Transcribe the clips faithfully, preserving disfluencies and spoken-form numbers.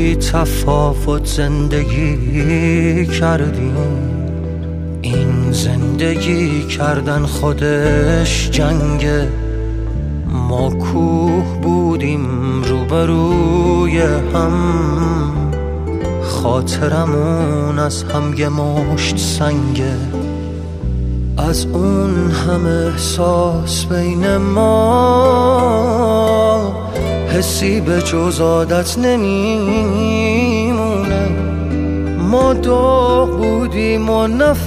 بی تفاوت زندگی کردیم. این زندگی کردن خودش جنگه. ما کوه بودیم روبروی هم، خاطرمون از هم یه مشت سنگه. از اون همه احساس بین ما حسی به جز عادت نمیمونه. ما داغ بودیم و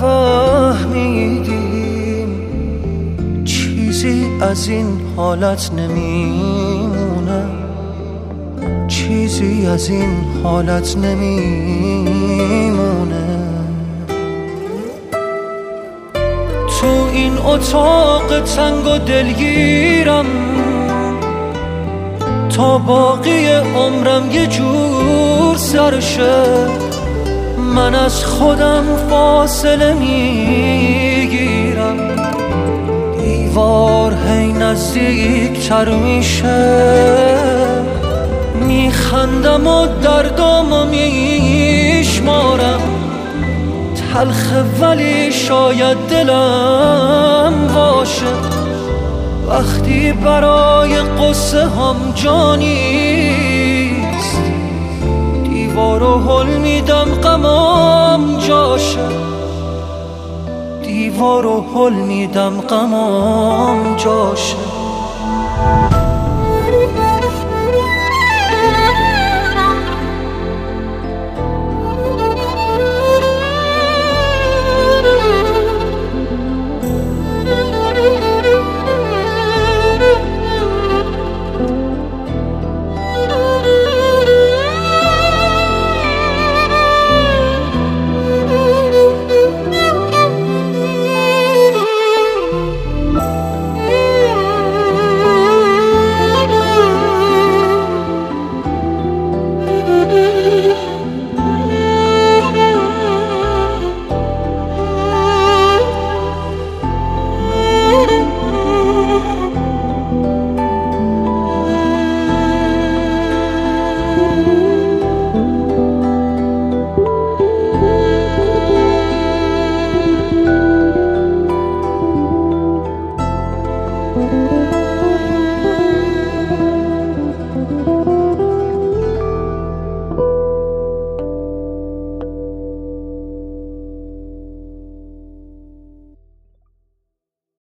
نفهمیدیم چیزی از این حالت نمیمونه. چیزی از این حالت نمیمونه. تو این اتاق تنگ و دلگیرم تا باقی عمرم یه جور سرشه. من از خودم فاصله میگیرم، دیوار هی نزدیک تر میشه. میخندم و دردامو میشمارم، تلخه ولی شاید دلم باشه. وقتی برای قصه هم جا نیست، دیوارو هل میدم غمام جاشه. دیوارو هل میدم غمام جاشه.